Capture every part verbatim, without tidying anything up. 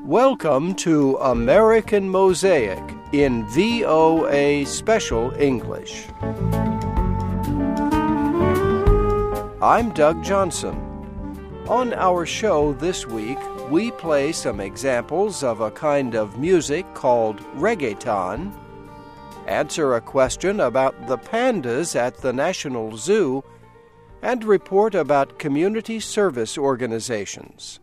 Welcome to American Mosaic in V O A Special English. I'm Doug Johnson. On our show this week, we play some examples of a kind of music called reggaeton, answer a question about the pandas at the National Zoo, and report about community service organizations.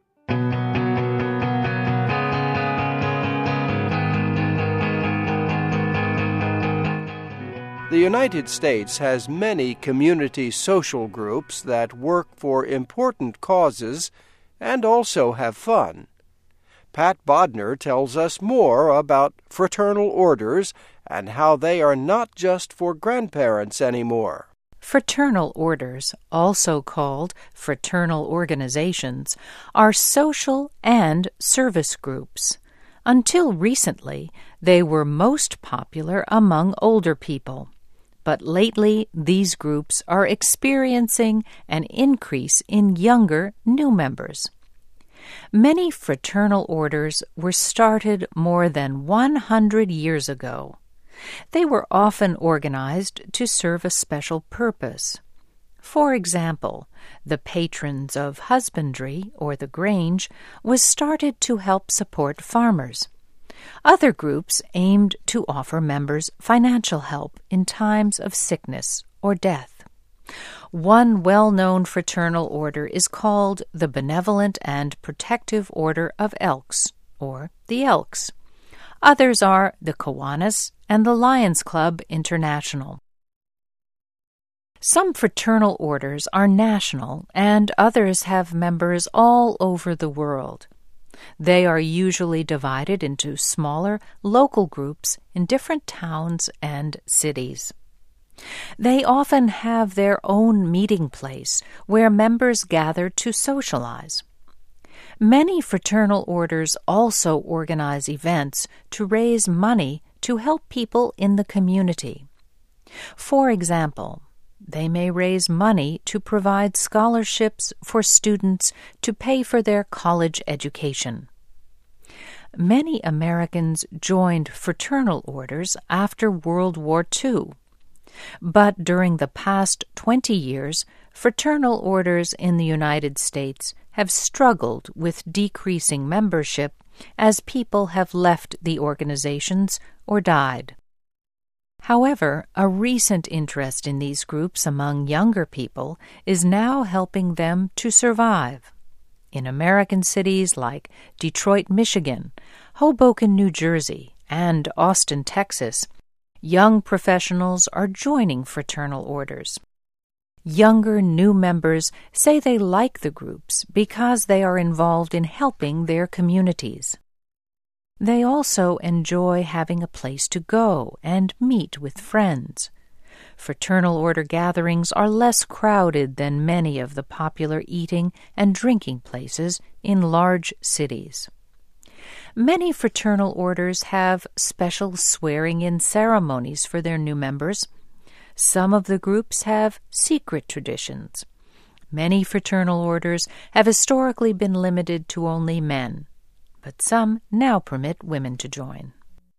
The United States has many community social groups that work for important causes and also have fun. Pat Bodner tells us more about fraternal orders and how they are not just for grandparents anymore. Fraternal orders, also called fraternal organizations, are social and service groups. Until recently, they were most popular among older people. But lately, these groups are experiencing an increase in younger, new members. Many fraternal orders were started more than one hundred years ago. They were often organized to serve a special purpose. For example, the Patrons of Husbandry, or the Grange, was started to help support farmers. Other groups aimed to offer members financial help in times of sickness or death. One well-known fraternal order is called the Benevolent and Protective Order of Elks, or the Elks. Others are the Kiwanis and the Lions Club International. Some fraternal orders are national, and others have members all over the world. They are usually divided into smaller, local groups in different towns and cities. They often have their own meeting place where members gather to socialize. Many fraternal orders also organize events to raise money to help people in the community. For example, they may raise money to provide scholarships for students to pay for their college education. Many Americans joined fraternal orders after World War Two. But during the past twenty years, fraternal orders in the United States have struggled with decreasing membership as people have left the organizations or died. However, a recent interest in these groups among younger people is now helping them to survive. In American cities like Detroit, Michigan, Hoboken, New Jersey, and Austin, Texas, young professionals are joining fraternal orders. Younger new members say they like the groups because they are involved in helping their communities. They also enjoy having a place to go and meet with friends. Fraternal order gatherings are less crowded than many of the popular eating and drinking places in large cities. Many fraternal orders have special swearing-in ceremonies for their new members. Some of the groups have secret traditions. Many fraternal orders have historically been limited to only men, but some now permit women to join.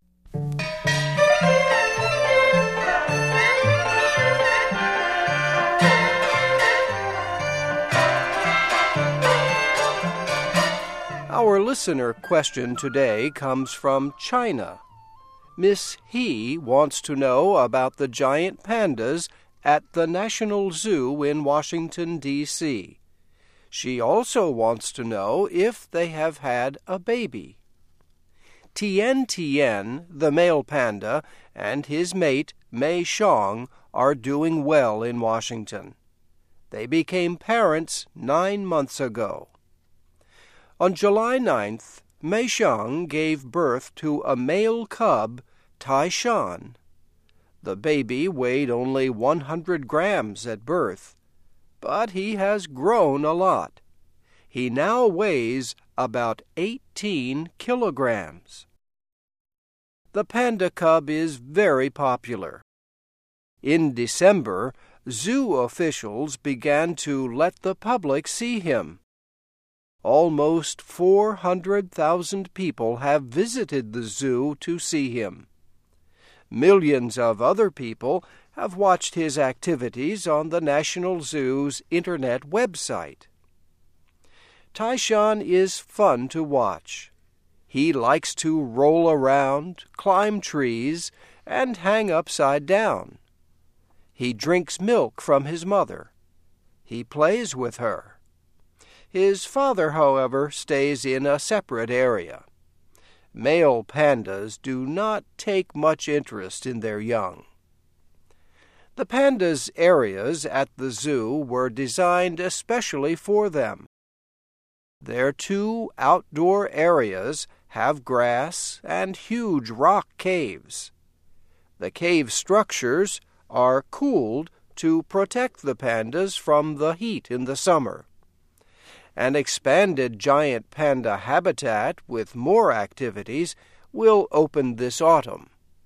Our listener question today comes from China. Miss He wants to know about the giant pandas at the National Zoo in Washington, D C She also wants to know if they have had a baby. Tien Tien, the male panda, and his mate, Mei Xiang, are doing well in Washington. They became parents nine months ago. On July ninth, Mei Xiang gave birth to a male cub, Tai Shan. The baby weighed only one hundred grams at birth, but he has grown a lot. He now weighs about eighteen kilograms. The panda cub is very popular. In December, zoo officials began to let the public see him. Almost four hundred thousand people have visited the zoo to see him. Millions of other people have watched his activities on the National Zoo's internet website. Taishan is fun to watch. He likes to roll around, climb trees, and hang upside down. He drinks milk from his mother. He plays with her. His father, however, stays in a separate area. Male pandas do not take much interest in their young. The pandas' areas at the zoo were designed especially for them. Their two outdoor areas have grass and huge rock caves. The cave structures are cooled to protect the pandas from the heat in the summer. An expanded giant panda habitat with more activities will open this autumn.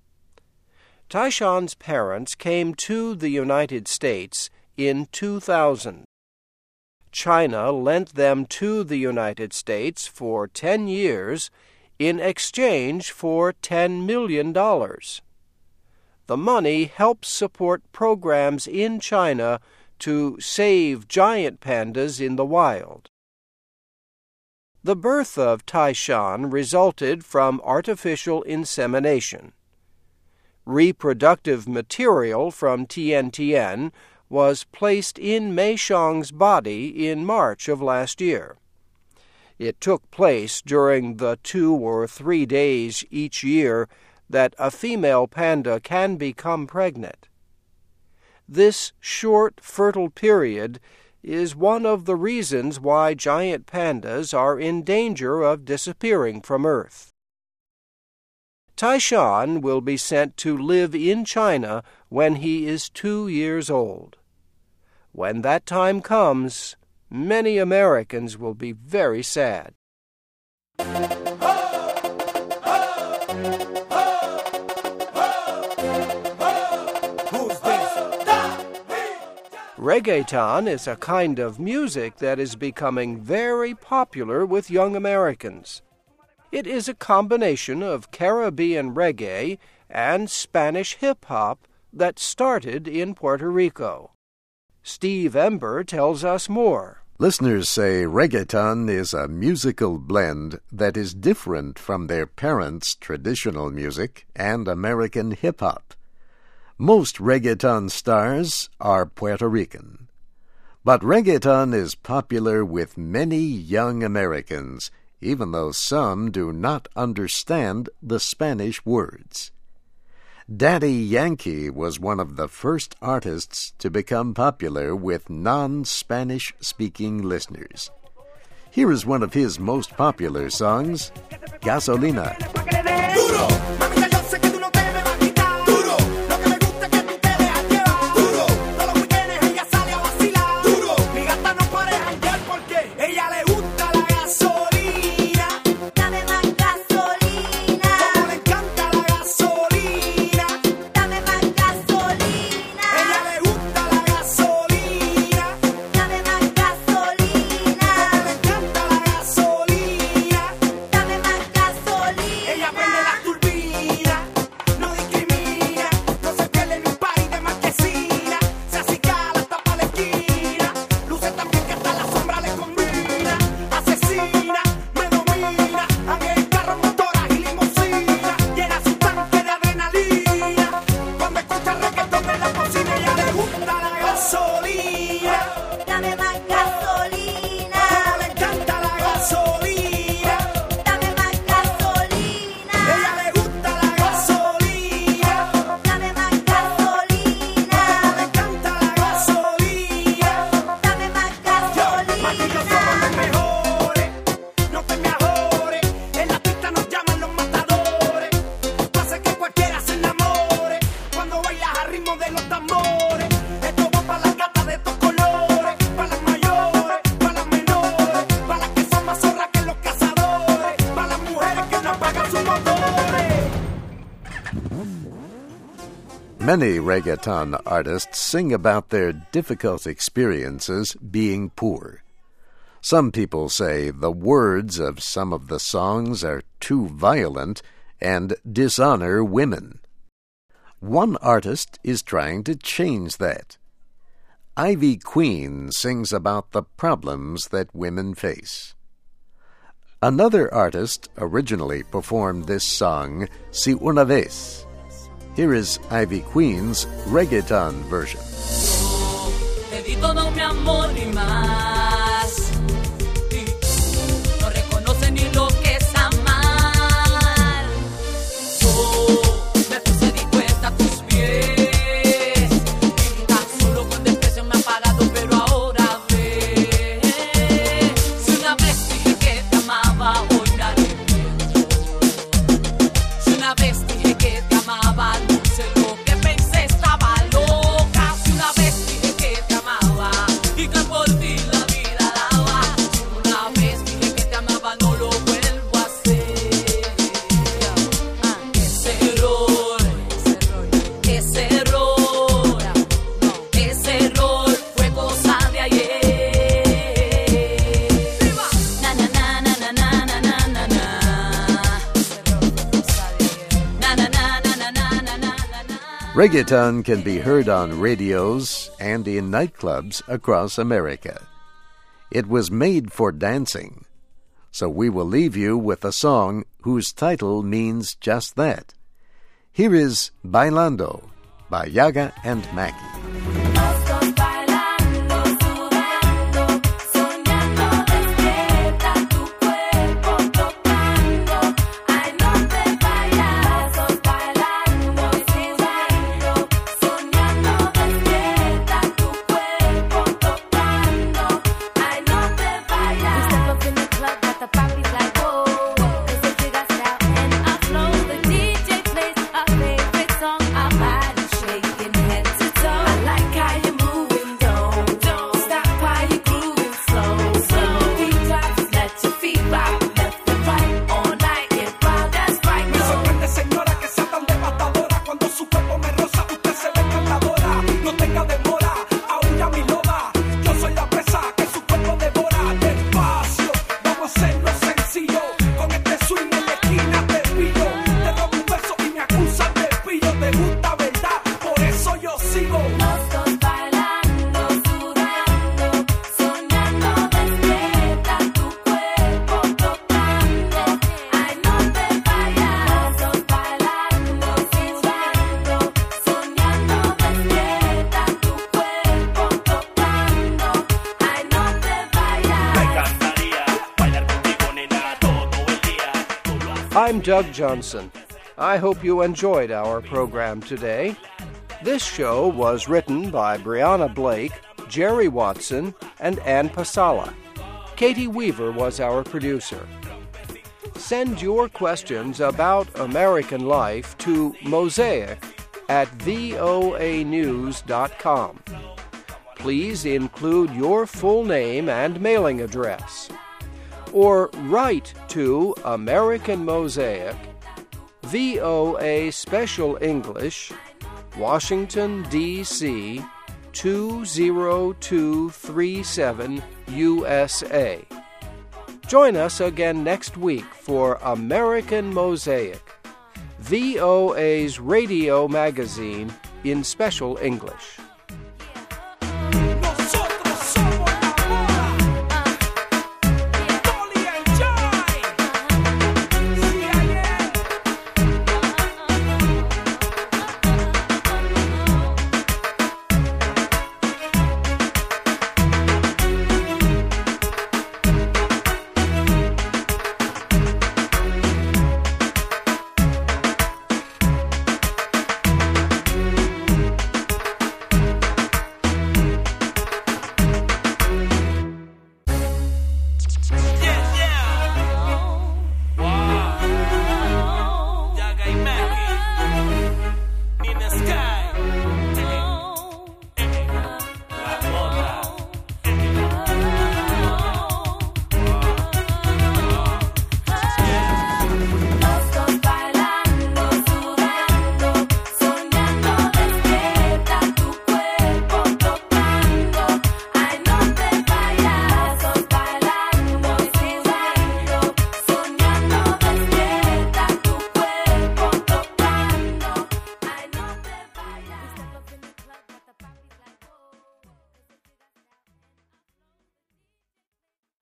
Taishan's parents came to the United States in two thousand. China lent them to the United States for ten years in exchange for ten million dollars. The money helps support programs in China to save giant pandas in the wild. The birth of Taishan resulted from artificial insemination. Reproductive material from Tian Tian was placed in Mei Xiang's body in March of last year. It took place during the two or three days each year that a female panda can become pregnant. This short, fertile period is one of the reasons why giant pandas are in danger of disappearing from Earth. Taishan will be sent to live in China when he is two years old. When that time comes, many Americans will be very sad. Reggaeton is a kind of music that is becoming very popular with young Americans. It is a combination of Caribbean reggae and Spanish hip-hop that started in Puerto Rico. Steve Ember tells us more. Listeners say reggaeton is a musical blend that is different from their parents' traditional music and American hip-hop. Most reggaeton stars are Puerto Rican. But reggaeton is popular with many young Americans, even though some do not understand the Spanish words. Daddy Yankee was one of the first artists to become popular with non-Spanish speaking listeners. Here is one of his most popular songs, Gasolina. Many reggaeton artists sing about their difficult experiences being poor. Some people say the words of some of the songs are too violent and dishonor women. One artist is trying to change that. Ivy Queen sings about the problems that women face. Another artist originally performed this song, Si Una Vez. Here is Ivy Queen's reggaeton version. Te di todo mi amor y más, y tú no reconoces ni lo que es amar. Yo me puse dispuesta a tus pies, y tan solo con desprecio me ha pagado, pero ahora ves. Si una vez dije que te amaba, hoy me arrepiento. Si una vez dije que te amaba, no sé lo que pensé, estaba loca. Si una vez dije que te amaba y que por ti la vida daba, si una vez dije que te amaba, no lo vuelvo a hacer. Ese error, ese error, ese error fue cosa de ayer. Na na na na na na na na na na. Na na na na na na na na na. Reggaeton can be heard on radios and in nightclubs across America. It was made for dancing, so we will leave you with a song whose title means just that. Here is Bailando by Yaga and Mackie. Todos bailando, sudando, soñando, despierta tu cuerpo tocando. Ay, no te vayas. Todos bailando, sudando, soñando, despierta tu cuerpo tocando. Ay, no te vayas. We step up in the club, got the party like whoa. Cause the figures out and I flow. The D J plays our favorite song. Our body shaking head to toe. I like how you're moving, don't, don't stop while you're grooving slow, slow. Beat drops, let your feet rock, left and right, all night, get wild, that's right, Me go. sorprende, señora, que sea tan devastadora. Cuando su cuerpo me roza, usted se ve encantadora. No tenga demora, aúlla mi loba. Yo soy la presa que su cuerpo devora. Despacio, vamos a hacerlo sencillo. Con este swing en la esquina te pillo. Te robo un beso y me acusan de pillo. Te gusta, ¿verdad? Por eso yo sigo. Todos bailando, sudando, soñando, despierta tu cuerpo tocando. Ay, no te vayas. Todos bailando, sudando, soñando, despierta tu cuerpo tocando. Ay, no te vayas. encantaría bailar contigo, nena, todo el día. Tú lo haces. I'm Doug Johnson. I hope you enjoyed our program today. This show was written by Brianna Blake, Jerry Watson, and Ann Pasala. Katie Weaver was our producer. Send your questions about American life to Mosaic at voa news dot com. Please include your full name and mailing address. Or write to American Mosaic, V O A Special English, Washington, D C two zero two three seven, U S A. Join us again next week for American Mosaic, V O A's radio magazine in special English.